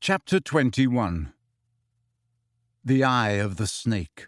Chapter 21. The Eye of the Snake.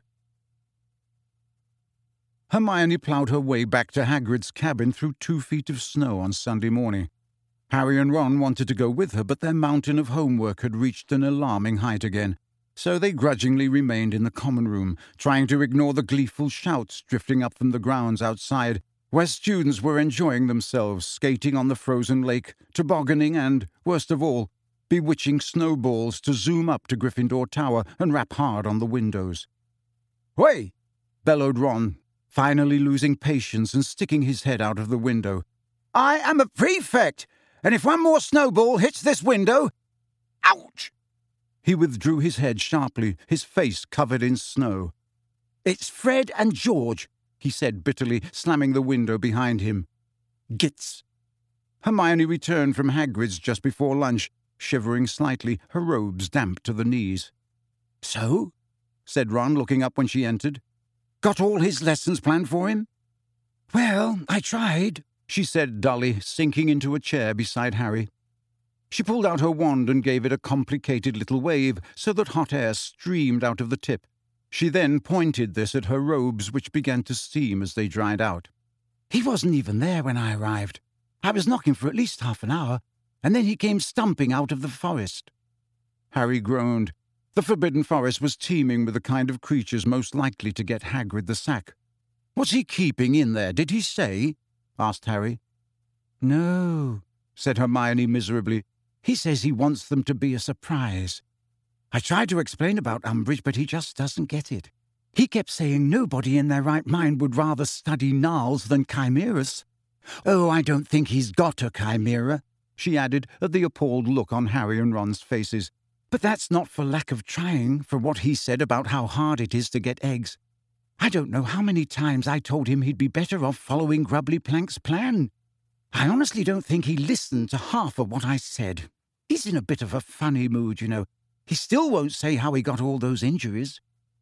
Hermione ploughed her way back to Hagrid's cabin through 2 feet of snow on Sunday morning. Harry and Ron wanted to go with her, but their mountain of homework had reached an alarming height again, so they grudgingly remained in the common room, trying to ignore the gleeful shouts drifting up from the grounds outside, where students were enjoying themselves, skating on the frozen lake, tobogganing and, worst of all, bewitching snowballs to zoom up to Gryffindor Tower and rap hard on the windows. "Hey!" bellowed Ron, finally losing patience and sticking his head out of the window. "I am a prefect, and if one more snowball hits this window—" Ouch! He withdrew his head sharply, his face covered in snow. "It's Fred and George," he said bitterly, slamming the window behind him. "Gits." Hermione returned from Hagrid's just before lunch, shivering slightly, her robes damp to the knees. "So?" said Ron, looking up when she entered. "Got all his lessons planned for him?" "Well, I tried," she said dully, sinking into a chair beside Harry. She pulled out her wand and gave it a complicated little wave so that hot air streamed out of the tip. She then pointed this at her robes, which began to steam as they dried out. "He wasn't even there when I arrived. I was knocking for at least half an hour, and then he came stumping out of the forest." Harry groaned. The Forbidden Forest was teeming with the kind of creatures most likely to get Hagrid the sack. "What's he keeping in there, did he say?" asked Harry. "No," said Hermione miserably. "He says he wants them to be a surprise. I tried to explain about Umbridge, but he just doesn't get it. He kept saying nobody in their right mind would rather study gnarls than chimeras. Oh, I don't think he's got a chimera," she added at the appalled look on Harry and Ron's faces. "But that's not for lack of trying, for what he said about how hard it is to get eggs. I don't know how many times I told him he'd be better off following Grubbly Plank's plan. I honestly don't think he listened to half of what I said. He's in a bit of a funny mood, you know. He still won't say how he got all those injuries."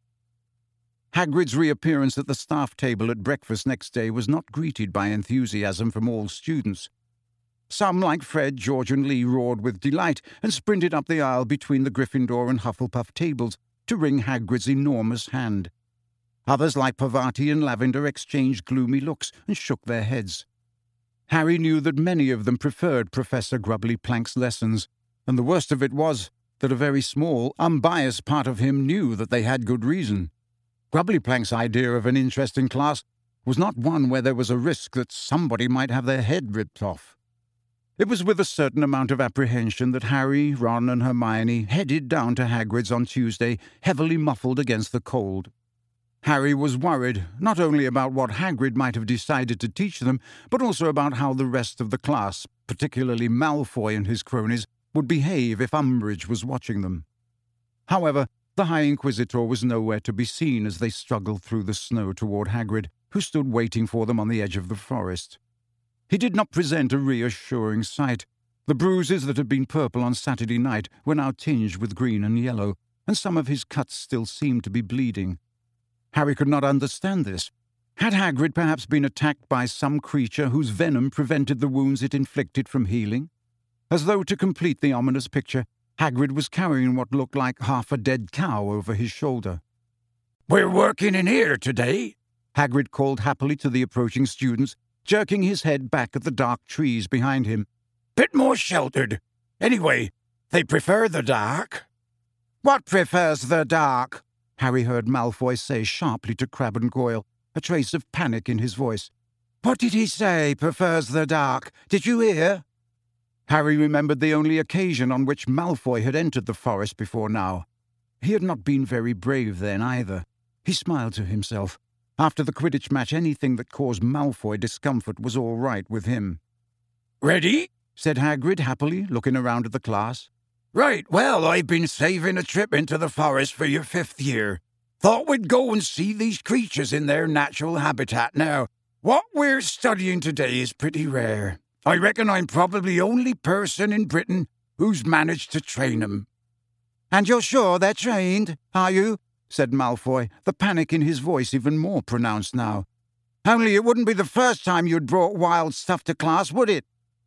Hagrid's reappearance at the staff table at breakfast next day was not greeted by enthusiasm from all students. Some, like Fred, George and Lee, roared with delight and sprinted up the aisle between the Gryffindor and Hufflepuff tables to wring Hagrid's enormous hand. Others, like Parvati and Lavender, exchanged gloomy looks and shook their heads. Harry knew that many of them preferred Professor Grubbly Plank's lessons, and the worst of it was that a very small, unbiased part of him knew that they had good reason. Grubbly Plank's idea of an interesting class was not one where there was a risk that somebody might have their head ripped off. It was with a certain amount of apprehension that Harry, Ron and Hermione headed down to Hagrid's on Tuesday, heavily muffled against the cold. Harry was worried, not only about what Hagrid might have decided to teach them, but also about how the rest of the class, particularly Malfoy and his cronies, would behave if Umbridge was watching them. However, the High Inquisitor was nowhere to be seen as they struggled through the snow toward Hagrid, who stood waiting for them on the edge of the forest. He did not present a reassuring sight. The bruises that had been purple on Saturday night were now tinged with green and yellow, and some of his cuts still seemed to be bleeding. Harry could not understand this. Had Hagrid perhaps been attacked by some creature whose venom prevented the wounds it inflicted from healing? As though to complete the ominous picture, Hagrid was carrying what looked like half a dead cow over his shoulder. "We're working in here today," Hagrid called happily to the approaching students, jerking his head back at the dark trees behind him. "Bit more sheltered. Anyway, they prefer the dark." "What prefers the dark?" Harry heard Malfoy say sharply to Crabbe and Goyle, a trace of panic in his voice. "What did he say, prefers the dark? Did you hear?" Harry remembered the only occasion on which Malfoy had entered the forest before now. He had not been very brave then either. He smiled to himself. After the Quidditch match, anything that caused Malfoy discomfort was all right with him. "Ready?" said Hagrid happily, looking around at the class. "Right, well, I've been saving a trip into the forest for your 5th year. Thought we'd go and see these creatures in their natural habitat now. What we're studying today is pretty rare. I reckon I'm probably the only person in Britain who's managed to train 'em." "And you're sure they're trained, are you?" said Malfoy, the panic in his voice even more pronounced now. "Only it wouldn't be the first time you'd brought wild stuff to class, would it?"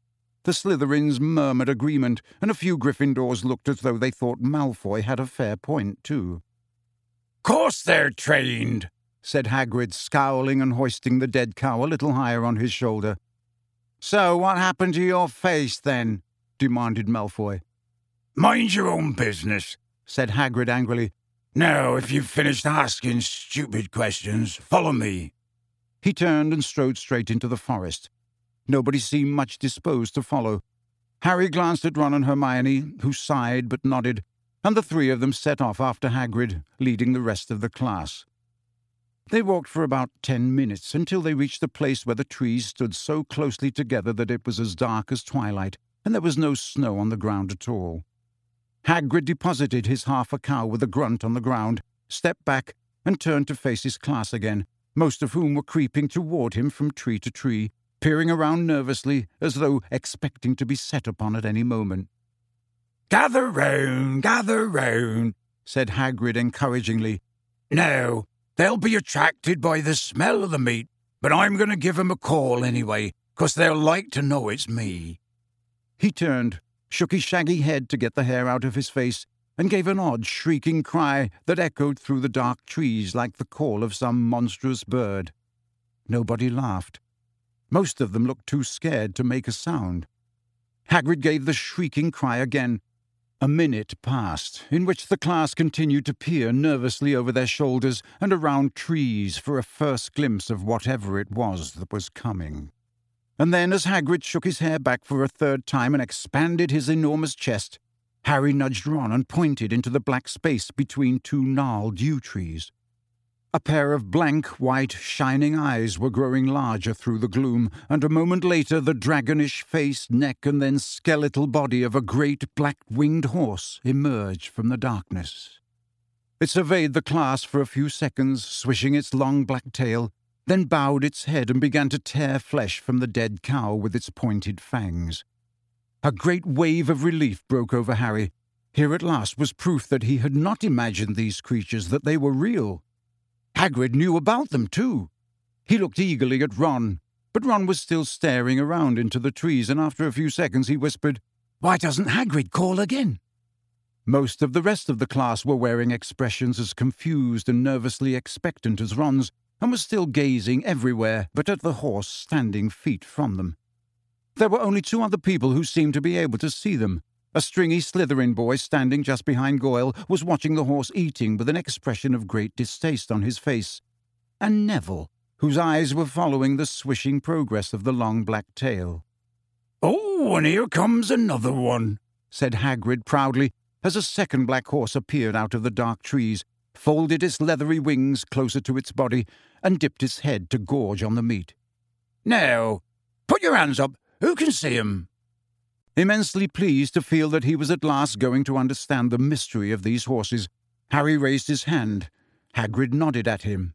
The Slytherins murmured agreement, and a few Gryffindors looked as though they thought Malfoy had a fair point, too. "Course they're trained," said Hagrid, scowling and hoisting the dead cow a little higher on his shoulder. "So what happened to your face, then?" demanded Malfoy. "Mind your own business," said Hagrid angrily. "Now, if you've finished asking stupid questions, follow me." He turned and strode straight into the forest. Nobody seemed much disposed to follow. Harry glanced at Ron and Hermione, who sighed but nodded, and the three of them set off after Hagrid, leading the rest of the class. They walked for about 10 minutes until they reached the place where the trees stood so closely together that it was as dark as twilight, and there was no snow on the ground at all. Hagrid deposited his half-a-cow with a grunt on the ground, stepped back, and turned to face his class again, most of whom were creeping toward him from tree to tree, peering around nervously as though expecting to be set upon at any moment. Gather round, said Hagrid encouragingly. "Now, they'll be attracted by the smell of the meat, but I'm going to give 'em a call anyway, 'cause they'll like to know it's me." He turned, shook his shaggy head to get the hair out of his face, and gave an odd, shrieking cry that echoed through the dark trees like the call of some monstrous bird. Nobody laughed. Most of them looked too scared to make a sound. Hagrid gave the shrieking cry again. A minute passed, in which the class continued to peer nervously over their shoulders and around trees for a first glimpse of whatever it was that was coming. And then, as Hagrid shook his hair back for a third time and expanded his enormous chest, Harry nudged Ron and pointed into the black space between two gnarled yew trees. A pair of blank, white, shining eyes were growing larger through the gloom, and a moment later the dragonish face, neck, and then skeletal body of a great black-winged horse emerged from the darkness. It surveyed the class for a few seconds, swishing its long black tail, then bowed its head and began to tear flesh from the dead cow with its pointed fangs. A great wave of relief broke over Harry. Here at last was proof that he had not imagined these creatures, that they were real. Hagrid knew about them, too. He looked eagerly at Ron, but Ron was still staring around into the trees, and after a few seconds he whispered, "Why doesn't Hagrid call again?" Most of the rest of the class were wearing expressions as confused and nervously expectant as Ron's, and were still gazing everywhere but at the horse standing feet from them. There were only two other people who seemed to be able to see them. A stringy Slytherin boy standing just behind Goyle was watching the horse eating with an expression of great distaste on his face, and Neville, whose eyes were following the swishing progress of the long black tail. "Oh, and here comes another one," said Hagrid proudly, as a second black horse appeared out of the dark trees, folded its leathery wings closer to its body, and dipped its head to gorge on the meat. "Now, put your hands up. Who can see him?" Immensely pleased to feel that he was at last going to understand the mystery of these horses, Harry raised his hand. Hagrid nodded at him.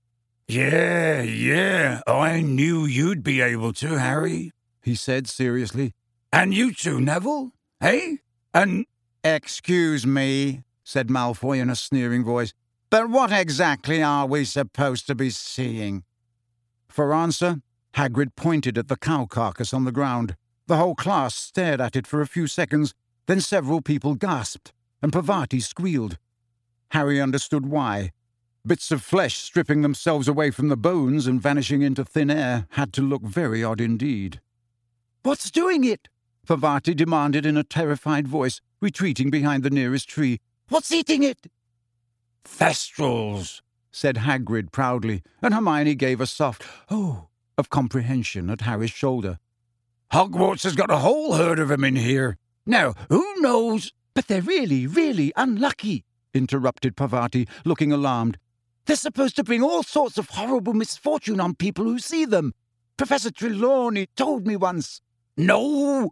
Yeah, I knew you'd be able to, Harry," he said seriously. "And you too, Neville, eh? And—" "Excuse me," said Malfoy in a sneering voice, "but what exactly are we supposed to be seeing?" For answer, Hagrid pointed at the cow carcass on the ground. The whole class stared at it for a few seconds, then several people gasped, and Parvati squealed. Harry understood why. Bits of flesh stripping themselves away from the bones and vanishing into thin air had to look very odd indeed. "What's doing it?" Parvati demanded in a terrified voice, retreating behind the nearest tree. "What's eating it?" "Thestrals," said Hagrid proudly, and Hermione gave a soft "oh" of comprehension at Harry's shoulder. "Hogwarts has got a whole herd of 'em in here. Now, who knows—" "But they're really, really unlucky," interrupted Parvati, looking alarmed. "They're supposed to bring all sorts of horrible misfortune on people who see them. Professor Trelawney told me once." No,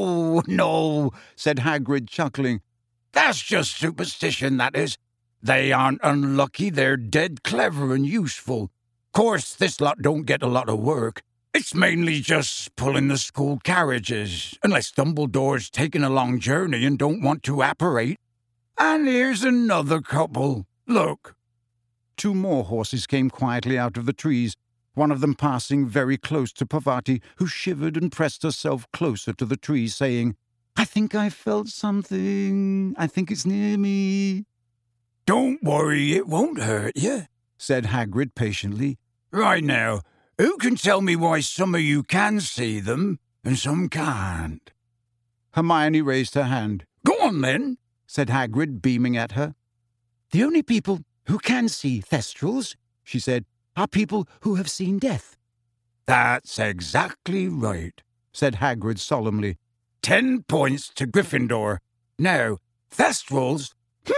said Hagrid, chuckling. "That's just superstition, that is. They aren't unlucky, they're dead clever and useful. Course, this lot don't get a lot of work. It's mainly just pulling the school carriages, unless Dumbledore's taking a long journey and don't want to apparate. And here's another couple. Look." 2 more horses came quietly out of the trees, one of them passing very close to Parvati, who shivered and pressed herself closer to the tree, saying, "I think I felt something. I think it's near me." "Don't worry, it won't hurt you," said Hagrid patiently. "Right now, who can tell me why some of you can see them and some can't?" Hermione raised her hand. "Go on, then," said Hagrid, beaming at her. "The only people who can see Thestrals," she said, "are people who have seen death." "That's exactly right," said Hagrid solemnly. 10 points to Gryffindor. Now, Thestrals...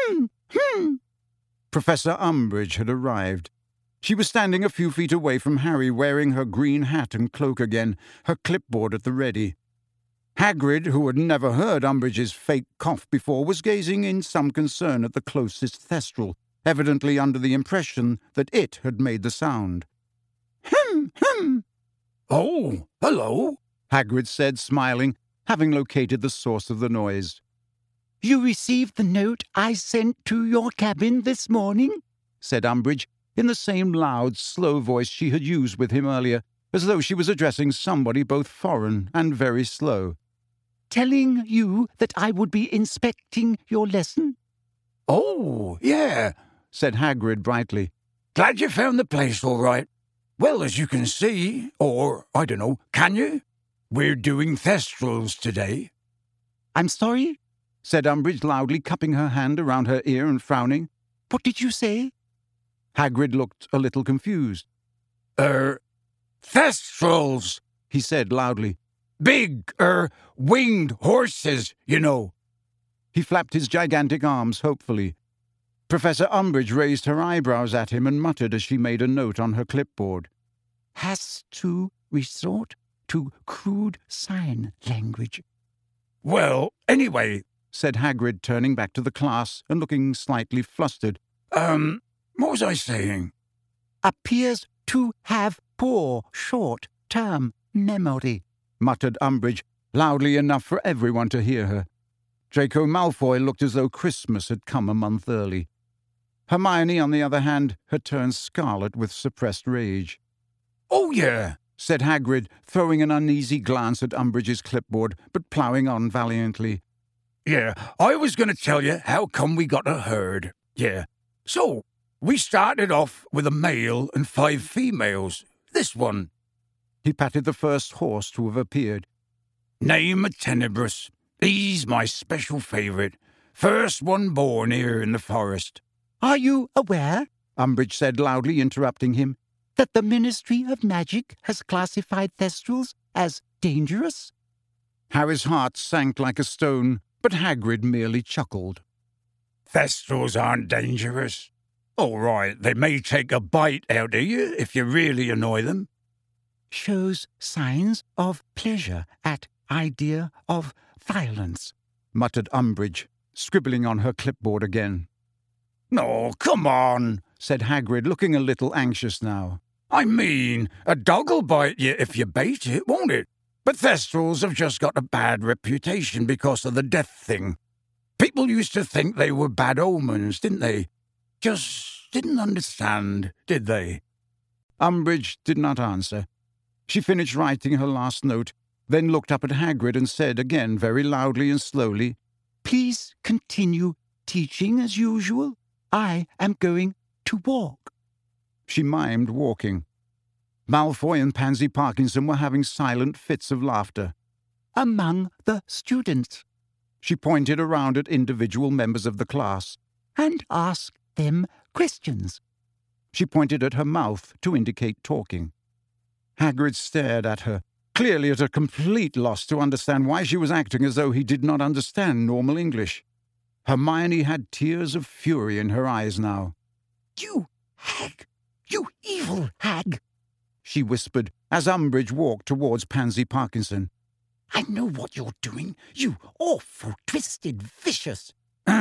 Professor Umbridge had arrived. She was standing a few feet away from Harry, wearing her green hat and cloak again, her clipboard at the ready. Hagrid, who had never heard Umbridge's fake cough before, was gazing in some concern at the closest Thestral, evidently under the impression that it had made the sound. "Oh, hello," Hagrid said, smiling, having located the source of the noise. "You received the note I sent to your cabin this morning?" said Umbridge, in the same loud, slow voice she had used with him earlier, as though she was addressing somebody both foreign and very slow. "Telling you that I would be inspecting your lesson?" "Oh, yeah," said Hagrid brightly. "Glad you found the place all right. Well, as you can see, or, I don't know, can you? We're doing Thestrals today." "I'm sorry?" said Umbridge loudly, cupping her hand around her ear and frowning. "What did you say?" Hagrid looked a little confused. Thestrals," he said loudly. "Big, winged horses, you know." He flapped his gigantic arms hopefully. Professor Umbridge raised her eyebrows at him and muttered as she made a note on her clipboard. "Has to resort to crude sign language." "Well, anyway," said Hagrid, turning back to the class and looking slightly flustered. What was I saying?" "Appears to have poor short-term memory," muttered Umbridge, loudly enough for everyone to hear her. Draco Malfoy looked as though Christmas had come a month early. Hermione, on the other hand, had turned scarlet with suppressed rage. "Oh, yeah," said Hagrid, throwing an uneasy glance at Umbridge's clipboard, but ploughing on valiantly. "Yeah, I was going to tell you how come we got a herd. Yeah. So, we started off with a male and 5 females. This one." He patted the first horse to have appeared. "Name of Tenebrous. He's my special favourite. First one born here in the forest." "Are you aware," Umbridge said loudly, interrupting him, "that the Ministry of Magic has classified Thestrals as dangerous?" Harry's heart sank like a stone, but Hagrid merely chuckled. "Thestrals aren't dangerous. All right, they may take a bite out of you if you really annoy them." "Shows signs of pleasure at idea of violence," muttered Umbridge, scribbling on her clipboard again. "No, come on," said Hagrid, looking a little anxious now. "I mean, a dog'll bite you if you bait it, won't it? But Thestrals have just got a bad reputation because of the death thing. People used to think they were bad omens, didn't they? Just didn't understand, did they?" Umbridge did not answer. She finished writing her last note, then looked up at Hagrid and said again very loudly and slowly, "Please continue teaching as usual. I am going to walk." She mimed walking. Malfoy and Pansy Parkinson were having silent fits of laughter. "Among the students," she pointed around at individual members of the class, "and ask them questions." She pointed at her mouth to indicate talking. Hagrid stared at her, clearly at a complete loss to understand why she was acting as though he did not understand normal English. Hermione had tears of fury in her eyes now. "You hag! You evil hag!" she whispered as Umbridge walked towards Pansy Parkinson. "I know what you're doing, you awful, twisted, vicious—"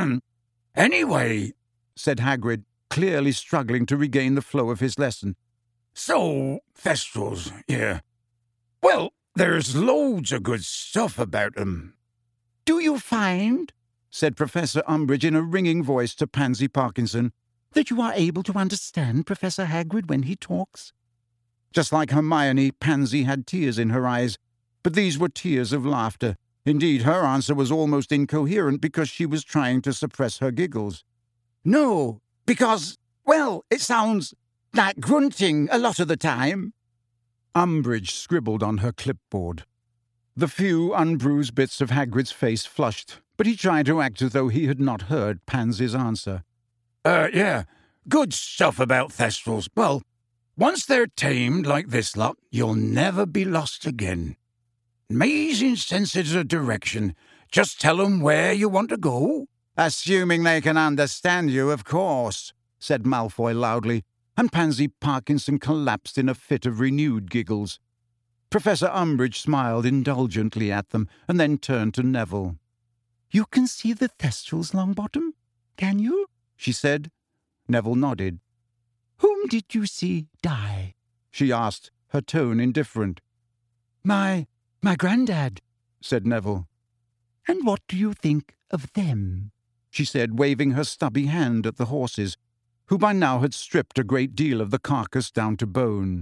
"Anyway," said Hagrid, clearly struggling to regain the flow of his lesson. "So, Thestrals, yeah. Well, there's loads of good stuff about them." "Do you find," said Professor Umbridge in a ringing voice to Pansy Parkinson, "that you are able to understand Professor Hagrid when he talks?" Just like Hermione, Pansy had tears in her eyes, but these were tears of laughter. Indeed, her answer was almost incoherent because she was trying to suppress her giggles. No, because, well, it sounds like grunting a lot of the time. Umbridge scribbled on her clipboard. The few unbruised bits of Hagrid's face flushed, but he tried to act as though he had not heard Pansy's answer. Yeah, good stuff about Thestrals. Well, once they're tamed like this lot, you'll never be lost again. Amazing senses of direction. Just tell 'em where you want to go. Assuming they can understand you, of course, said Malfoy loudly, and Pansy Parkinson collapsed in a fit of renewed giggles. Professor Umbridge smiled indulgently at them, and then turned to Neville. You can see the Thestrals, Longbottom, can you? She said. Neville nodded. Whom did you see die? She asked, her tone indifferent. My granddad, said Neville. And what do you think of them? She said, waving her stubby hand at the horses, who by now had stripped a great deal of the carcass down to bone.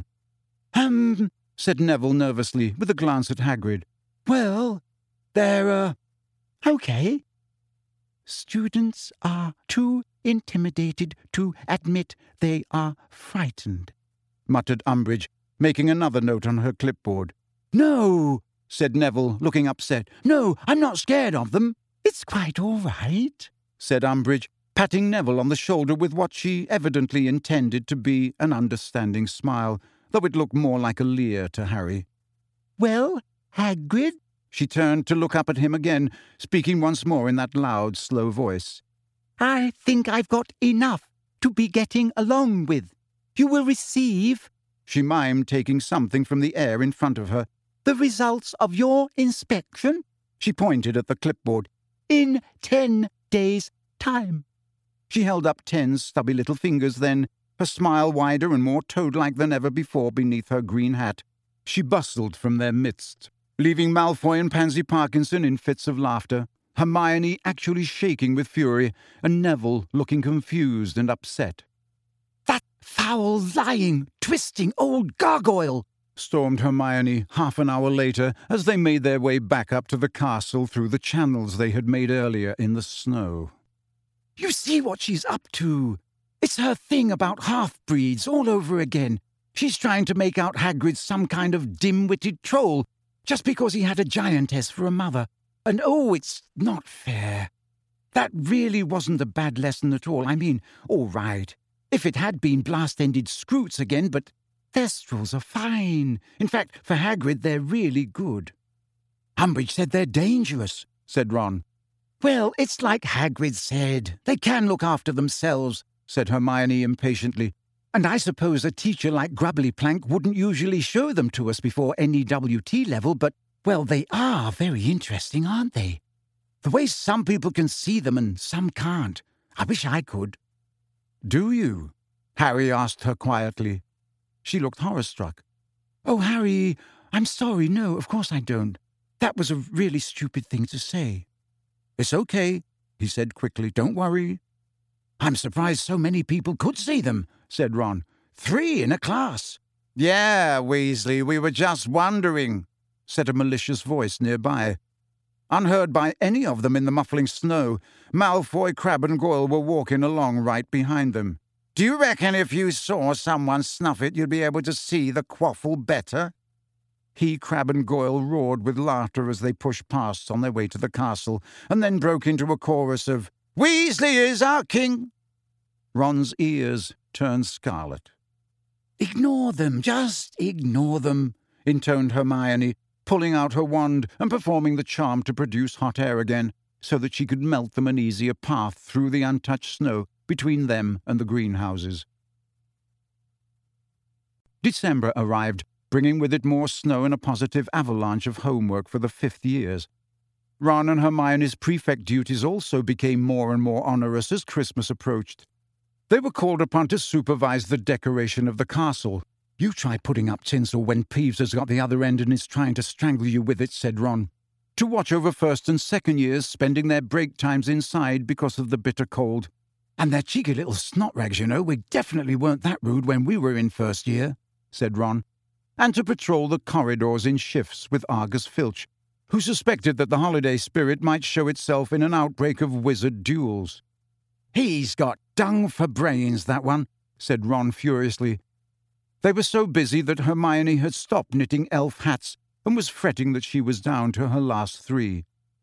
Said Neville nervously, with a glance at Hagrid. Well, they're, okay. Students are too intimidated to admit they are frightened, muttered Umbridge, making another note on her clipboard. No, said Neville, looking upset. No, I'm not scared of them. It's quite all right, said Umbridge, patting Neville on the shoulder with what she evidently intended to be an understanding smile, though it looked more like a leer to Harry. Well, Hagrid? She turned to look up at him again, speaking once more in that loud, slow voice. I think I've got enough to be getting along with. You will receive, she mimed, taking something from the air in front of her, the results of your inspection, she pointed at the clipboard, in 10 days' time. She held up 10 stubby little fingers then, her smile wider and more toad-like than ever before beneath her green hat. She bustled from their midst, leaving Malfoy and Pansy Parkinson in fits of laughter, Hermione actually shaking with fury, and Neville looking confused and upset. That foul, lying, twisting old gargoyle, stormed Hermione half an hour later as they made their way back up to the castle through the channels they had made earlier in the snow. You see what she's up to. It's her thing about half-breeds all over again. She's trying to make out Hagrid some kind of dim-witted troll just because he had a giantess for a mother. And oh, it's not fair. That really wasn't a bad lesson at all. I mean, all right, if it had been blast-ended Skrewts again, but Thestrals are fine. In fact, for Hagrid, they're really good. Umbridge said they're dangerous, said Ron. Well, it's like Hagrid said. They can look after themselves, said Hermione impatiently. And I suppose a teacher like Grubbly Plank wouldn't usually show them to us before any WT level, but, well, they are very interesting, aren't they? The way some people can see them and some can't. I wish I could. Do you? Harry asked her quietly. She looked horror-struck. Oh, Harry, I'm sorry. No, of course I don't. That was a really stupid thing to say. It's okay, he said quickly. Don't worry. I'm surprised so many people could see them, said Ron. 3 in a class. Yeah, Weasley, we were just wondering, said a malicious voice nearby. Unheard by any of them in the muffling snow, Malfoy, Crabbe and Goyle were walking along right behind them. Do you reckon if you saw someone snuff it, you'd be able to see the quaffle better? He, Crabbe and Goyle roared with laughter as they pushed past on their way to the castle, and then broke into a chorus of, Weasley is our king! Ron's ears turned scarlet. Ignore them, just ignore them, intoned Hermione, pulling out her wand and performing the charm to produce hot air again, so that she could melt them an easier path through the untouched snow between them and the greenhouses. December arrived, bringing with it more snow and a positive avalanche of homework for the 5th years. Ron and Hermione's prefect duties also became more and more onerous as Christmas approached. They were called upon to supervise the decoration of the castle. You try putting up tinsel when Peeves has got the other end and is trying to strangle you with it, said Ron. To watch over 1st and 2nd years spending their break times inside because of the bitter cold. And their cheeky little snot rags, you know. We definitely weren't that rude when we were in 1st year, said Ron. and to patrol the corridors in shifts with Argus Filch, who suspected that the holiday spirit might show itself in an outbreak of wizard duels. "He's got dung for brains, that one," said Ron furiously. They were so busy that Hermione had stopped knitting elf hats and was fretting that she was down to her last 3.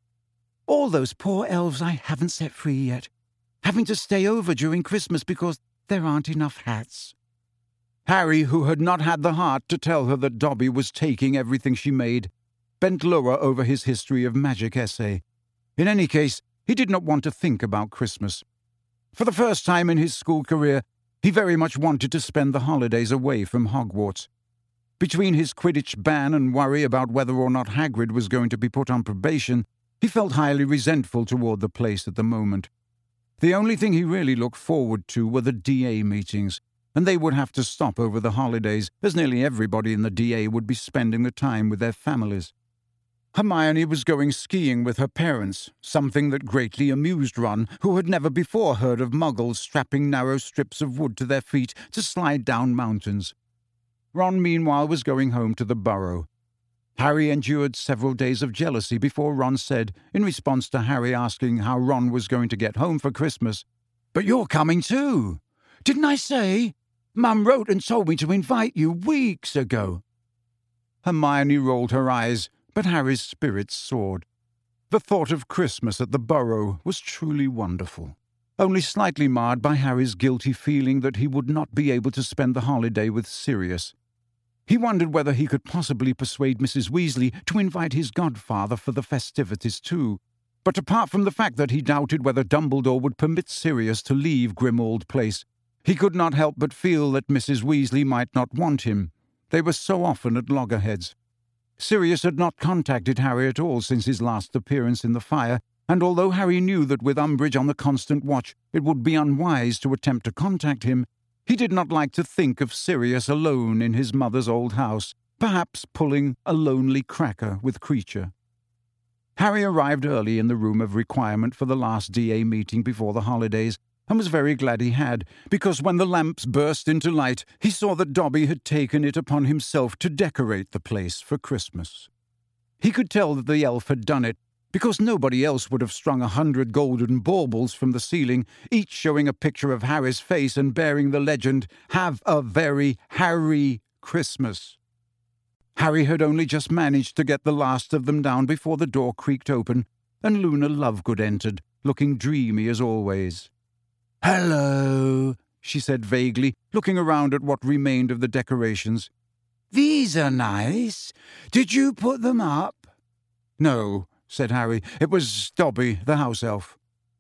"All those poor elves I haven't set free yet, having to stay over during Christmas because there aren't enough hats." Harry, who had not had the heart to tell her that Dobby was taking everything she made, bent lower over his history of magic essay. In any case, he did not want to think about Christmas. For the first time in his school career, he very much wanted to spend the holidays away from Hogwarts. Between his Quidditch ban and worry about whether or not Hagrid was going to be put on probation, he felt highly resentful toward the place at the moment. The only thing he really looked forward to were the DA meetings, and they would have to stop over the holidays, as nearly everybody in the DA would be spending the time with their families. Hermione was going skiing with her parents, something that greatly amused Ron, who had never before heard of muggles strapping narrow strips of wood to their feet to slide down mountains. Ron, meanwhile, was going home to the Burrow. Harry endured several days of jealousy before Ron said, in response to Harry asking how Ron was going to get home for Christmas, "But you're coming too. Didn't I say? Mum wrote and told me to invite you weeks ago." Hermione rolled her eyes, but Harry's spirits soared. The thought of Christmas at the Burrow was truly wonderful, only slightly marred by Harry's guilty feeling that he would not be able to spend the holiday with Sirius. He wondered whether he could possibly persuade Mrs. Weasley to invite his godfather for the festivities too, but apart from the fact that he doubted whether Dumbledore would permit Sirius to leave Grimmauld Place, he could not help but feel that Mrs. Weasley might not want him. They were so often at loggerheads. Sirius had not contacted Harry at all since his last appearance in the fire, and although Harry knew that with Umbridge on the constant watch it would be unwise to attempt to contact him, he did not like to think of Sirius alone in his mother's old house, perhaps pulling a lonely cracker with Kreacher. Harry arrived early in the room of requirement for the last DA meeting before the holidays, and was very glad he had, because when the lamps burst into light, he saw that Dobby had taken it upon himself to decorate the place for Christmas. He could tell that the elf had done it, because nobody else would have strung 100 golden baubles from the ceiling, each showing a picture of Harry's face and bearing the legend, "Have a very Harry Christmas." Harry had only just managed to get the last of them down before the door creaked open, and Luna Lovegood entered, looking dreamy as always. "Hello," she said vaguely, looking around at what remained of the decorations. "These are nice. Did you put them up?" "No," said Harry. "It was Dobby, the house elf."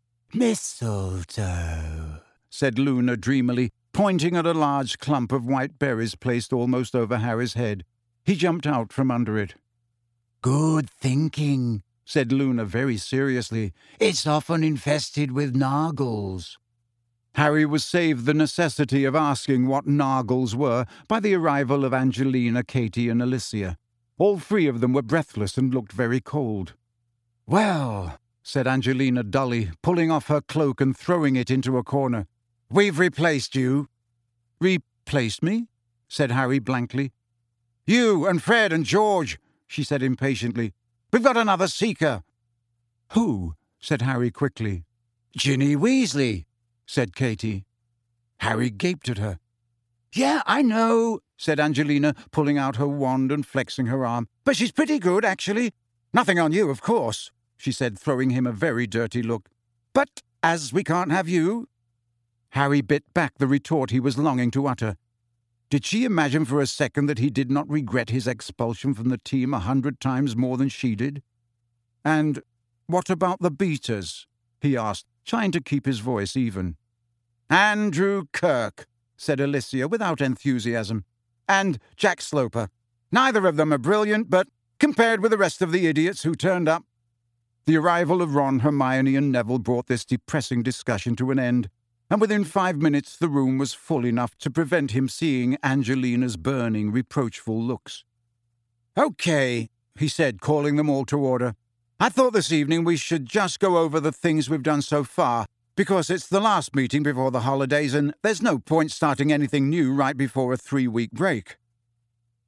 "Mistletoe," said Luna dreamily, pointing at a large clump of white berries placed almost over Harry's head. He jumped out from under it. "Good thinking," said Luna very seriously. "It's often infested with nargles." Harry was saved the necessity of asking what nargles were by the arrival of Angelina, Katie, and Alicia. All 3 of them were breathless and looked very cold. "Well," said Angelina dully, pulling off her cloak and throwing it into a corner, "we've replaced you." "Replaced me?" said Harry blankly. "You and Fred and George," she said impatiently. "We've got another seeker." "Who?" said Harry quickly. "Ginny Weasley," said Katie. Harry gaped at her. "Yeah, I know," said Angelina, pulling out her wand and flexing her arm. "But she's pretty good, actually. Nothing on you, of course," she said, throwing him a very dirty look. "But as we can't have you—" Harry bit back the retort he was longing to utter. Did she imagine for a second that he did not regret his expulsion from the team 100 times more than she did? "And what about the beaters?" he asked, trying to keep his voice even. "Andrew Kirk," said Alicia without enthusiasm, "and Jack Sloper. Neither of them are brilliant, but compared with the rest of the idiots who turned up—" The arrival of Ron, Hermione, and Neville brought this depressing discussion to an end, and within 5 minutes the room was full enough to prevent him seeing Angelina's burning, reproachful looks. "Okay," he said, calling them all to order. "I thought this evening we should just go over the things we've done so far, because it's the last meeting before the holidays and there's no point starting anything new right before a 3-week break."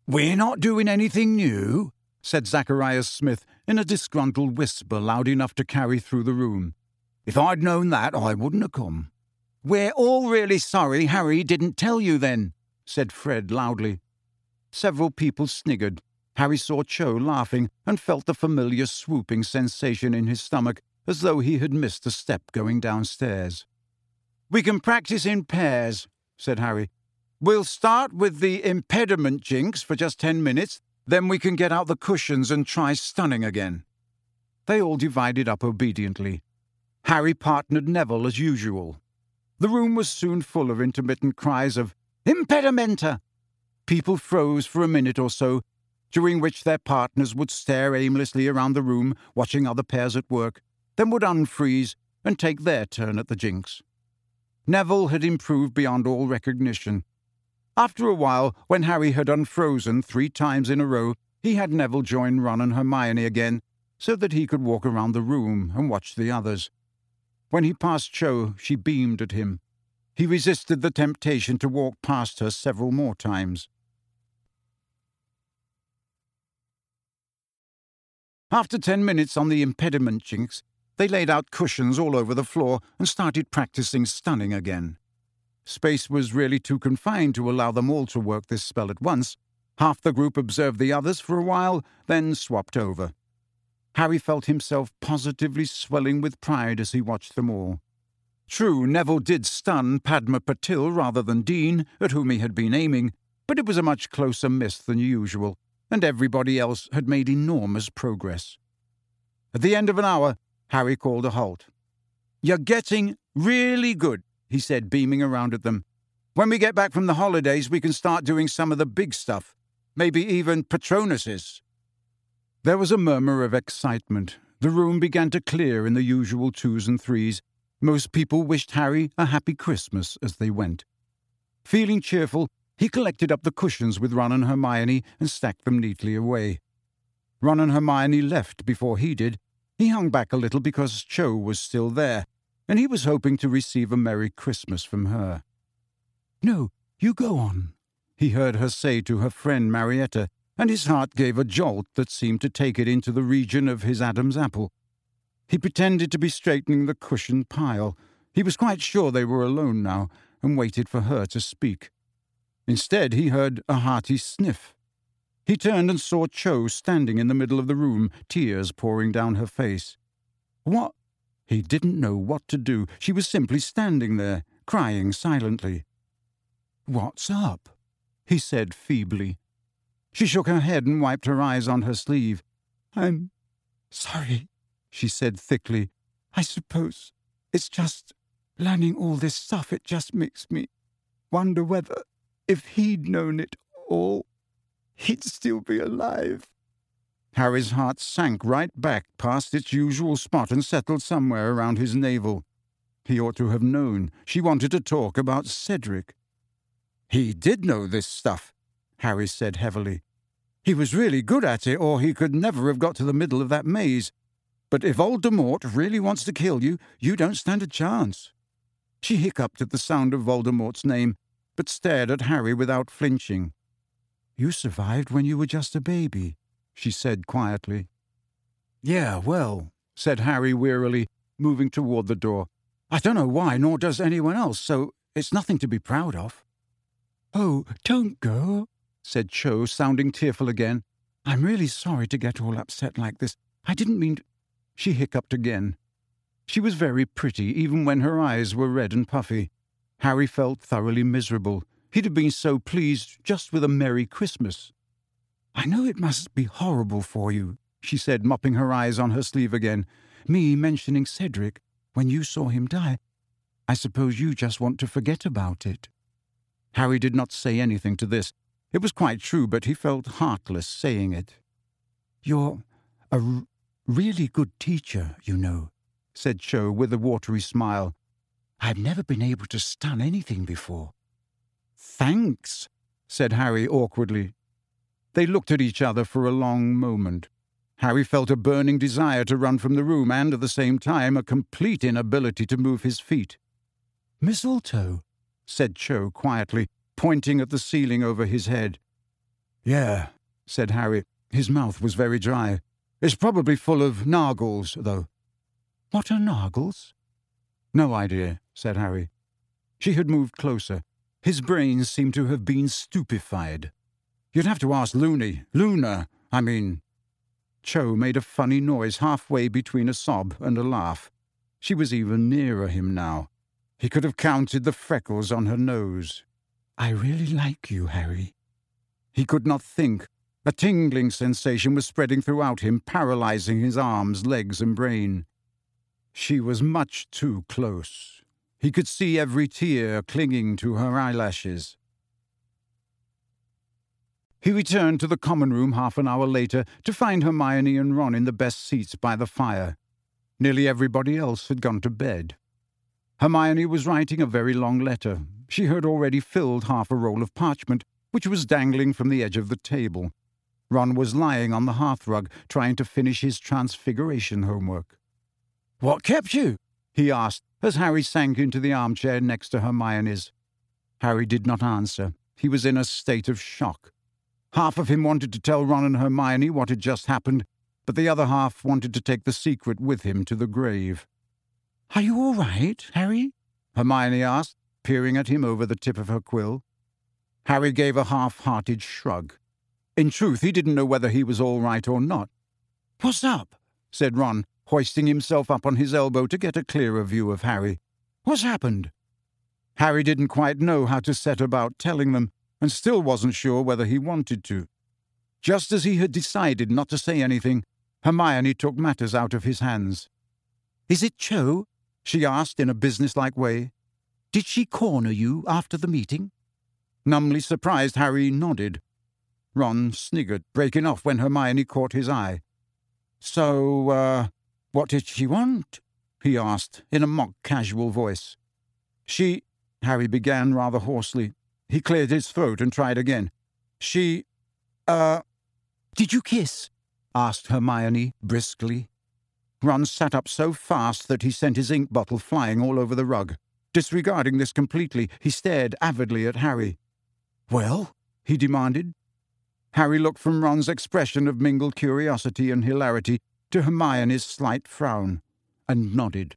"We're not doing anything new," said Zacharias Smith in a disgruntled whisper loud enough to carry through the room. "If I'd known that, I wouldn't have come." "We're all really sorry Harry didn't tell you then," said Fred loudly. Several people sniggered. Harry saw Cho laughing and felt the familiar swooping sensation in his stomach, as though he had missed a step going downstairs. "We can practice in pairs," said Harry. "We'll start with the impediment jinx for just 10 minutes, then we can get out the cushions and try stunning again." They all divided up obediently. Harry partnered Neville as usual. The room was soon full of intermittent cries of "Impedimenta!" People froze for a minute or so, during which their partners would stare aimlessly around the room, watching other pairs at work, then would unfreeze and take their turn at the jinx. Neville had improved beyond all recognition. After a while, when Harry had unfrozen 3 times in a row, he had Neville join Ron and Hermione again, so that he could walk around the room and watch the others. When he passed Cho, she beamed at him. He resisted the temptation to walk past her several more times. After 10 minutes on the impediment jinx, they laid out cushions all over the floor and started practicing stunning again. Space was really too confined to allow them all to work this spell at once. Half the group observed the others for a while, then swapped over. Harry felt himself positively swelling with pride as he watched them all. True, Neville did stun Padma Patil rather than Dean, at whom he had been aiming, but it was a much closer miss than usual, and everybody else had made enormous progress. At the end of an hour, Harry called a halt. "You're getting really good," he said, beaming around at them. "When we get back from the holidays, we can start doing some of the big stuff, maybe even Patronuses." There was a murmur of excitement. The room began to clear in the usual 2s and 3s. Most people wished Harry a happy Christmas as they went. Feeling cheerful, he collected up the cushions with Ron and Hermione and stacked them neatly away. Ron and Hermione left before he did. He hung back a little because Cho was still there, and he was hoping to receive a Merry Christmas from her. "No, you go on," he heard her say to her friend Marietta, and his heart gave a jolt that seemed to take it into the region of his Adam's apple. He pretended to be straightening the cushioned pile. He was quite sure they were alone now, and waited for her to speak. Instead, he heard a hearty sniff. He turned and saw Cho standing in the middle of the room, tears pouring down her face. "What?" He didn't know what to do. She was simply standing there, crying silently. "What's up?" he said feebly. She shook her head and wiped her eyes on her sleeve. "I'm sorry," she said thickly. "I suppose it's just learning all this stuff. It just makes me wonder whether, if he'd known it all, he'd still be alive." Harry's heart sank right back past its usual spot and settled somewhere around his navel. He ought to have known. She wanted to talk about Cedric. "He did know this stuff," Harry said heavily. "He was really good at it, or he could never have got to the middle of that maze. But if Voldemort really wants to kill you, you don't stand a chance." She hiccuped at the sound of Voldemort's name, but stared at Harry without flinching. "You survived when you were just a baby," she said quietly. "Yeah, well," said Harry wearily, moving toward the door. "I don't know why, nor does anyone else, so it's nothing to be proud of." "Oh, don't go," said Cho, sounding tearful again. "I'm really sorry to get all upset like this. I didn't mean to—" She hiccuped again. She was very pretty, even when her eyes were red and puffy. Harry felt thoroughly miserable. He'd have been so pleased just with a Merry Christmas. "I know it must be horrible for you," she said, mopping her eyes on her sleeve again. "Me mentioning Cedric when you saw him die. I suppose you just want to forget about it." Harry did not say anything to this. It was quite true, but he felt heartless saying it. "You're a really good teacher, you know," said Cho with a watery smile. "I've never been able to stun anything before." "Thanks," said Harry awkwardly. They looked at each other for a long moment. Harry felt a burning desire to run from the room and, at the same time, a complete inability to move his feet. "Mistletoe," said Cho quietly, pointing at the ceiling over his head. Yeah, said Harry. His mouth was very dry. It's probably full of nargles, though. What are nargles? No idea, said Harry. She had moved closer. His brains seemed to have been stupefied. You'd have to ask Luna, I mean. Cho made a funny noise halfway between a sob and a laugh. She was even nearer him now. He could have counted the freckles on her nose. I really like you, Harry. He could not think. A tingling sensation was spreading throughout him, paralyzing his arms, legs, and brain. She was much too close. He could see every tear clinging to her eyelashes. He returned to the common room half an hour later to find Hermione and Ron in the best seats by the fire. Nearly everybody else had gone to bed. Hermione was writing a very long letter. She had already filled half a roll of parchment, which was dangling from the edge of the table. Ron was lying on the hearthrug, trying to finish his Transfiguration homework. "What kept you?" he asked, as Harry sank into the armchair next to Hermione's. Harry did not answer. He was in a state of shock. Half of him wanted to tell Ron and Hermione what had just happened, but the other half wanted to take the secret with him to the grave. "Are you all right, Harry?" Hermione asked, peering at him over the tip of her quill. Harry gave a half-hearted shrug. In truth, he didn't know whether he was all right or not. "What's up?" said Ron, hoisting himself up on his elbow to get a clearer view of Harry. "What's happened?" Harry didn't quite know how to set about telling them, and still wasn't sure whether he wanted to. Just as he had decided not to say anything, Hermione took matters out of his hands. "Is it Cho?" she asked in a businesslike way. "Did she corner you after the meeting?" Numbly surprised, Harry nodded. Ron sniggered, breaking off when Hermione caught his eye. "So, what did she want?" he asked, in a mock-casual voice. "She—" Harry began rather hoarsely. He cleared his throat and tried again. "She— Did you kiss?" asked Hermione briskly. Ron sat up so fast that he sent his ink bottle flying all over the rug. Disregarding this completely, he stared avidly at Harry. "Well?" he demanded. Harry looked from Ron's expression of mingled curiosity and hilarity to Hermione's slight frown, and nodded.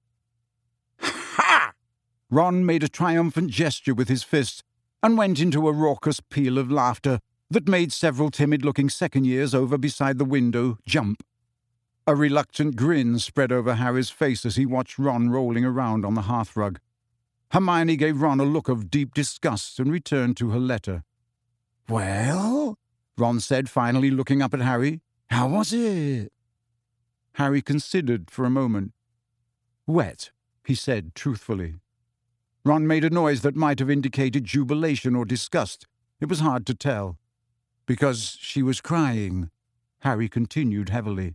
"Ha!" Ron made a triumphant gesture with his fist, and went into a raucous peal of laughter that made several timid-looking second-years over beside the window jump. A reluctant grin spread over Harry's face as he watched Ron rolling around on the hearthrug. Hermione gave Ron a look of deep disgust and returned to her letter. "Well?" Ron said, finally looking up at Harry. "How was it?" Harry considered for a moment. "Wet," he said truthfully. Ron made a noise that might have indicated jubilation or disgust. It was hard to tell. "Because she was crying," Harry continued heavily.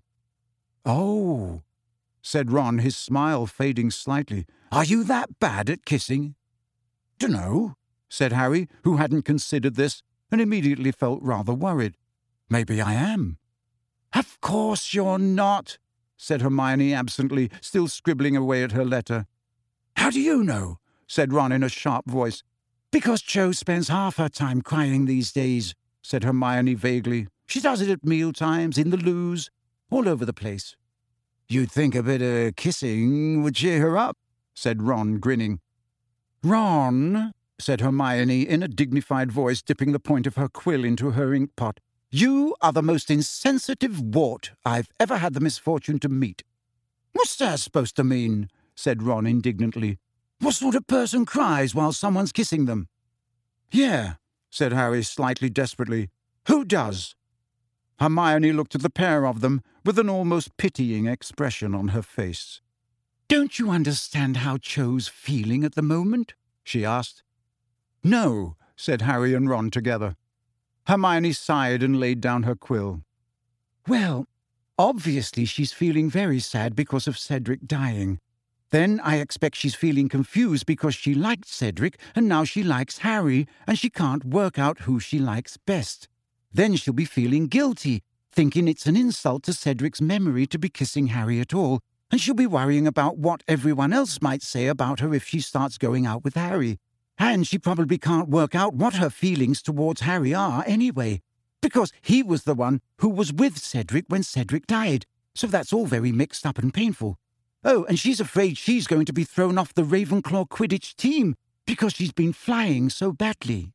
"Oh," said Ron, his smile fading slightly. "Are you that bad at kissing?" "Dunno," said Harry, who hadn't considered this, and immediately felt rather worried. "Maybe I am." "Of course you're not," said Hermione absently, still scribbling away at her letter. "How do you know?" said Ron in a sharp voice. "Because Cho spends half her time crying these days," said Hermione vaguely. "She does it at mealtimes, in the loos, all over the place." "You'd think a bit of kissing would cheer her up," said Ron, grinning. "Ron," said Hermione in a dignified voice, dipping the point of her quill into her ink-pot, "you are the most insensitive wart I've ever had the misfortune to meet." "What's that supposed to mean?" said Ron indignantly. "What sort of person cries while someone's kissing them?" "Yeah," said Harry slightly desperately. "Who does?" Hermione looked at the pair of them with an almost pitying expression on her face. "Don't you understand how Cho's feeling at the moment?" she asked. "No," said Harry and Ron together. Hermione sighed and laid down her quill. "Well, obviously she's feeling very sad because of Cedric dying. Then I expect she's feeling confused because she liked Cedric and now she likes Harry and she can't work out who she likes best. Then she'll be feeling guilty, thinking it's an insult to Cedric's memory to be kissing Harry at all, and she'll be worrying about what everyone else might say about her if she starts going out with Harry. And she probably can't work out what her feelings towards Harry are anyway. because he was the one who was with Cedric when Cedric died, so that's all very mixed up and painful. Oh, and she's afraid she's going to be thrown off the Ravenclaw Quidditch team because she's been flying so badly."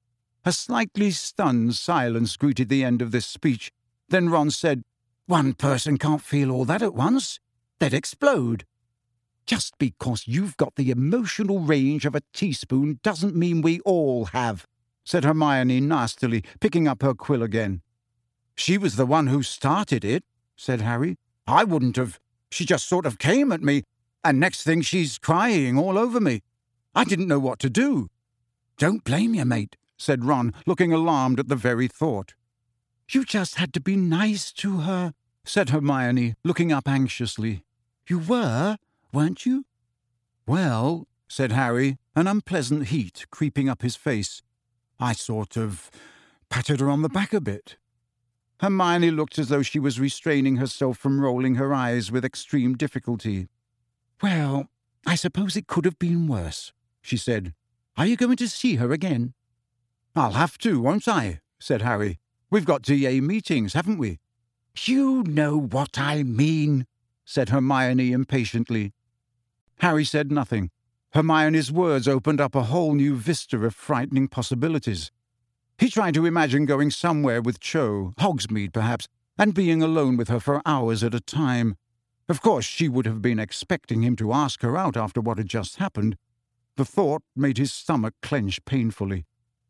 A slightly stunned silence greeted the end of this speech. Then Ron said, "One person can't feel all that at once. They'd explode." "Just because you've got the emotional range of a teaspoon doesn't mean we all have," said Hermione nastily, picking up her quill again. "She was the one who started it," said Harry. "I wouldn't have. She just sort of came at me, and next thing she's crying all over me. I didn't know what to do." "Don't blame you, mate," said Ron, looking alarmed at the very thought. "You just had to be nice to her," said Hermione, looking up anxiously. "You were, weren't you?" "Well," said Harry, an unpleasant heat creeping up his face, "I sort of patted her on the back a bit." Hermione looked as though she was restraining herself from rolling her eyes with extreme difficulty. "Well, I suppose it could have been worse," she said. "Are you going to see her again?" "I'll have to, won't I?" said Harry. "We've got DA meetings, haven't we?" "You know what I mean," said Hermione impatiently. Harry said nothing. Hermione's words opened up a whole new vista of frightening possibilities. He tried to imagine going somewhere with Cho, Hogsmeade perhaps, and being alone with her for hours at a time. Of course, she would have been expecting him to ask her out after what had just happened. The thought made his stomach clench painfully.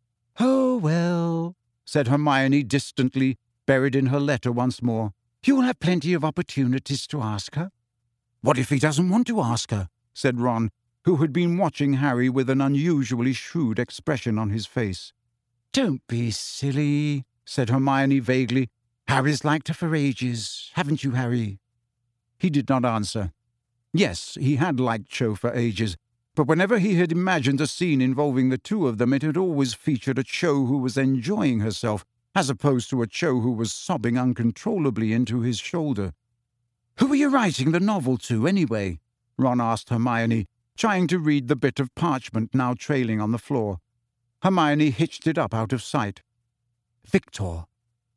"Oh, well," said Hermione distantly, buried in her letter once more. "You'll have plenty of opportunities to ask her." "What if he doesn't want to ask her?" said Ron, who had been watching Harry with an unusually shrewd expression on his face. "Don't be silly," said Hermione vaguely. "Harry's liked her for ages, haven't you, Harry?" He did not answer. Yes, he had liked Cho for ages, but whenever he had imagined a scene involving the two of them, it had always featured a Cho who was enjoying herself, as opposed to a Cho who was sobbing uncontrollably into his shoulder. "Who are you writing the novel to, anyway?" Ron asked Hermione, trying to read the bit of parchment now trailing on the floor. Hermione hitched it up out of sight. "Victor."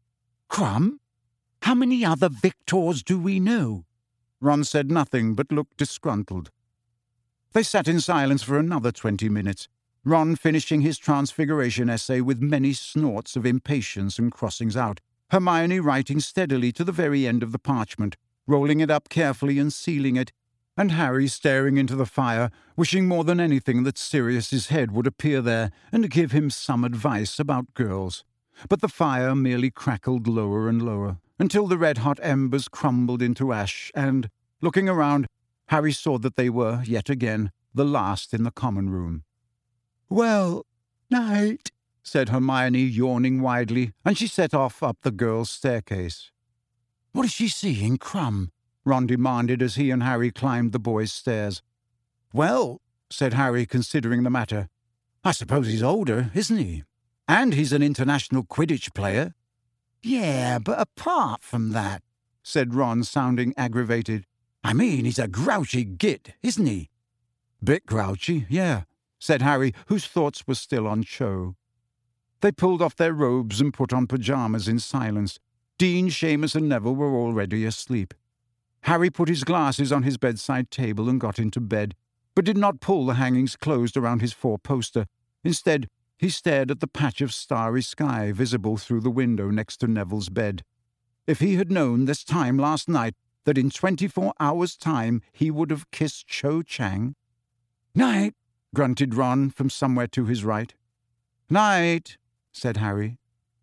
"Krum? How many other Victors do we know?" Ron said nothing, but looked disgruntled. They sat in silence for another 20 minutes, Ron finishing his Transfiguration essay with many snorts of impatience and crossings out, Hermione writing steadily to the very end of the parchment, rolling it up carefully and sealing it, and Harry staring into the fire, wishing more than anything that Sirius's head would appear there and give him some advice about girls. But the fire merely crackled lower and lower, until the red-hot embers crumbled into ash, and, looking around, Harry saw that they were, yet again, the last in the common room. "Well, night," said Hermione, yawning widely, and she set off up the girls' staircase. "What is she seeing, Krum?" Ron demanded as he and Harry climbed the boys' stairs. "Well," said Harry, considering the matter, "I suppose he's older, isn't he? And he's an international Quidditch player." "Yeah, but apart from that," said Ron, sounding aggravated, "I mean, he's a grouchy git, isn't he?" "Bit grouchy, yeah," said Harry, whose thoughts were still on Cho. They pulled off their robes and put on pyjamas in silence. Dean, Seamus and Neville were already asleep. Harry put his glasses on his bedside table and got into bed, but did not pull the hangings closed around his four-poster. Instead, he stared at the patch of starry sky visible through the window next to Neville's bed. If he had known this time last night that in 24 hours' time he would have kissed Cho Chang. "Night," grunted Ron from somewhere to his right. "Night," said Harry.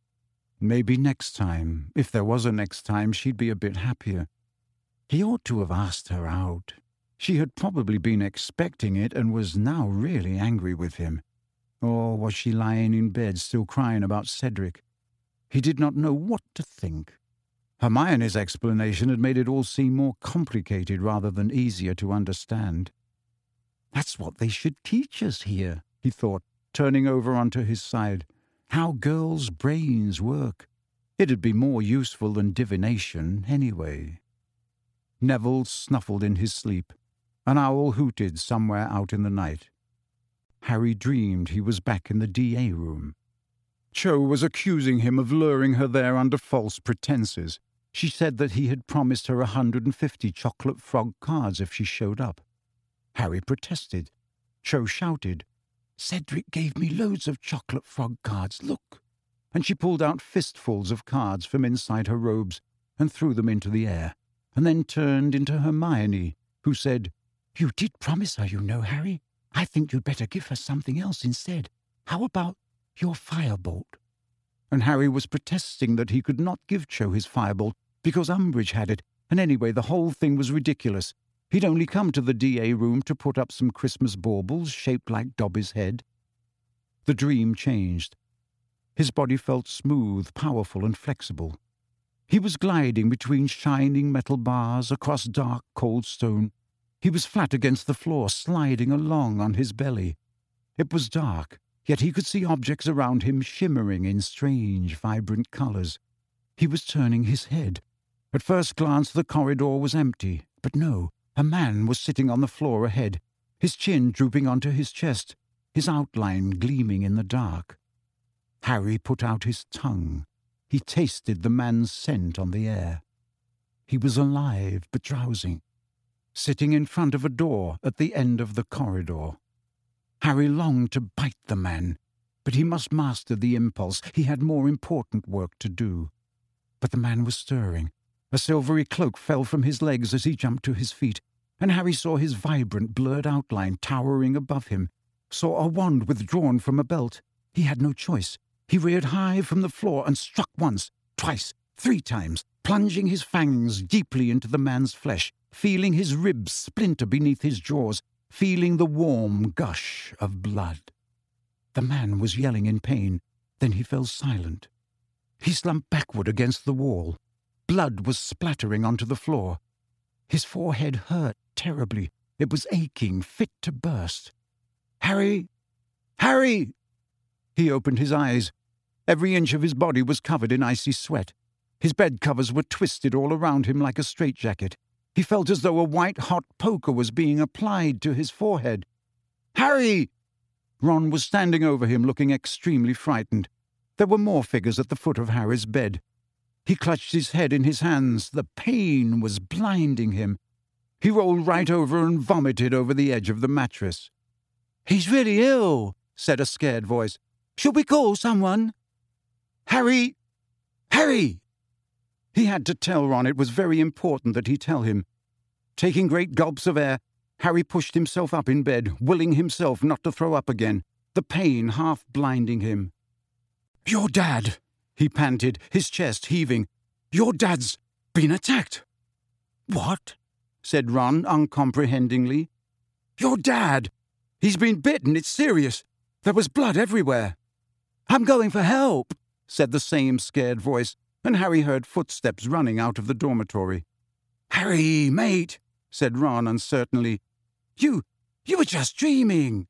Maybe next time, if there was a next time, she'd be a bit happier. He ought to have asked her out. She had probably been expecting it and was now really angry with him. Or was she lying in bed still crying about Cedric? He did not know what to think. Hermione's explanation had made it all seem more complicated rather than easier to understand. "That's what they should teach us here," he thought, turning over onto his side. "How girls' brains work. It'd be more useful than divination, anyway." Neville snuffled in his sleep. An owl hooted somewhere out in the night. Harry dreamed he was back in the DA room. Cho was accusing him of luring her there under false pretenses. She said that he had promised her 150 chocolate frog cards if she showed up. Harry protested. Cho shouted, "Cedric gave me loads of chocolate frog cards, look." And she pulled out fistfuls of cards from inside her robes and threw them into the air, and then turned into Hermione, who said, "You did promise her, you know, Harry. I think you'd better give her something else instead. How about your firebolt?" And Harry was protesting that he could not give Cho his firebolt because Umbridge had it, and anyway the whole thing was ridiculous. He'd only come to the DA room to put up some Christmas baubles shaped like Dobby's head. The dream changed. His body felt smooth, powerful, and flexible. He was gliding between shining metal bars across dark, cold stone. He was flat against the floor, sliding along on his belly. It was dark, yet he could see objects around him shimmering in strange, vibrant colors. He was turning his head. At first glance the corridor was empty, but no, a man was sitting on the floor ahead, his chin drooping onto his chest, his outline gleaming in the dark. Harry put out his tongue. He tasted the man's scent on the air. He was alive but drowsing, sitting in front of a door at the end of the corridor. Harry longed to bite the man, but he must master the impulse. He had more important work to do. But the man was stirring. A silvery cloak fell from his legs as he jumped to his feet, and Harry saw his vibrant, blurred outline towering above him, saw a wand withdrawn from a belt. He had no choice. He reared high from the floor and struck once, twice, 3 times, plunging his fangs deeply into the man's flesh, feeling his ribs splinter beneath his jaws, feeling the warm gush of blood. The man was yelling in pain. Then he fell silent. He slumped backward against the wall. Blood was splattering onto the floor. His forehead hurt terribly. It was aching, fit to burst. "Harry! Harry!" He opened his eyes. Every inch of his body was covered in icy sweat. His bed covers were twisted all around him like a straitjacket. He felt as though a white-hot poker was being applied to his forehead. "Harry!" Ron was standing over him, looking extremely frightened. There were more figures at the foot of Harry's bed. He clutched his head in his hands. The pain was blinding him. He rolled right over and vomited over the edge of the mattress. "He's really ill," said a scared voice. "Should we call someone?" "Harry! Harry!" He had to tell Ron. It was very important that he tell him. Taking great gulps of air, Harry pushed himself up in bed, willing himself not to throw up again, the pain half blinding him. "Your dad," he panted, his chest heaving. "Your dad's been attacked." "What?" said Ron uncomprehendingly. "Your dad. He's been bitten. It's serious. There was blood everywhere." "I'm going for help," said the same scared voice, and Harry heard footsteps running out of the dormitory. "Harry, mate," said Ron uncertainly. You were just dreaming."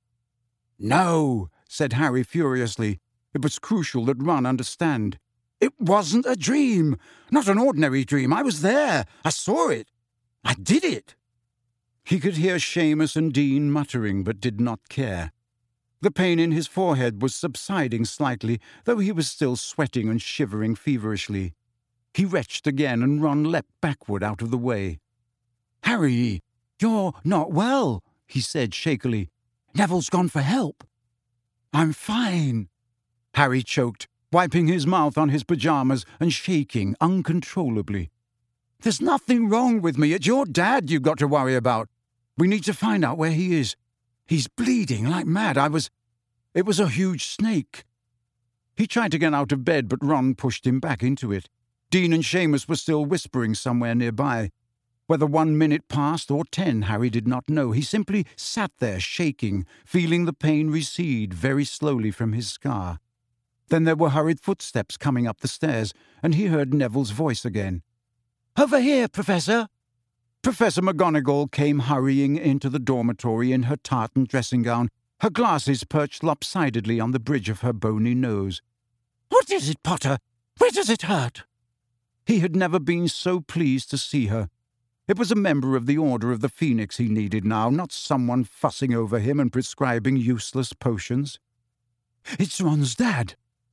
"No," said Harry furiously. It was crucial that Ron understand. "It wasn't a dream. Not an ordinary dream. I was there. I saw it. I did it." He could hear Seamus and Dean muttering, but did not care. The pain in his forehead was subsiding slightly, though he was still sweating and shivering feverishly. He retched again, and Ron leapt backward out of the way. "Harry, you're not well," he said shakily. "Neville's gone for help." "I'm fine," Harry choked, wiping his mouth on his pajamas and shaking uncontrollably. "There's nothing wrong with me. It's your dad you've got to worry about. We need to find out where he is. He's bleeding like mad. It was a huge snake." He tried to get out of bed, but Ron pushed him back into it. Dean and Seamus were still whispering somewhere nearby. Whether 1 minute passed or 10, Harry did not know. He simply sat there shaking, feeling the pain recede very slowly from his scar. Then there were hurried footsteps coming up the stairs, and he heard Neville's voice again. "Over here, Professor!" Professor McGonagall came hurrying into the dormitory in her tartan dressing gown, her glasses perched lopsidedly on the bridge of her bony nose. "What is it, Potter? Where does it hurt?" He had never been so pleased to see her. It was a member of the Order of the Phoenix he needed now, not someone fussing over him and prescribing useless potions. "It's Ron's dad,"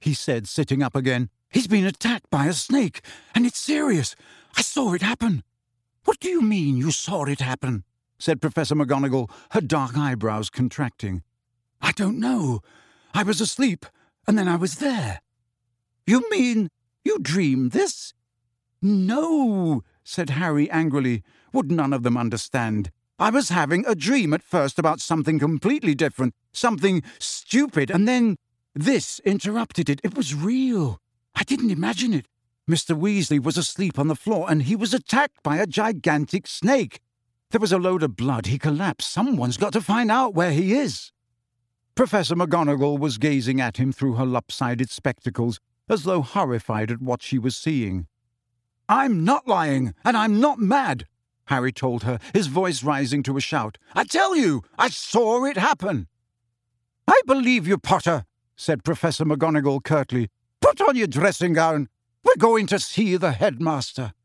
he said, sitting up again. "He's been attacked by a snake, and it's serious. I saw it happen." "What do you mean you saw it happen?" said Professor McGonagall, her dark eyebrows contracting. "I don't know. I was asleep, and then I was there." "You mean you dreamed this?" "No," said Harry angrily. Would none of them understand? "I was having a dream at first about something completely different, something stupid, and then this interrupted it. It was real. I didn't imagine it. Mr. Weasley was asleep on the floor, and he was attacked by a gigantic snake. There was a load of blood. He collapsed. Someone's got to find out where he is." Professor McGonagall was gazing at him through her lopsided spectacles, as though horrified at what she was seeing. "I'm not lying, and I'm not mad," Harry told her, his voice rising to a shout. "I tell you, I saw it happen." "I believe you, Potter," said Professor McGonagall curtly. "Put on your dressing gown. We're going to see the headmaster."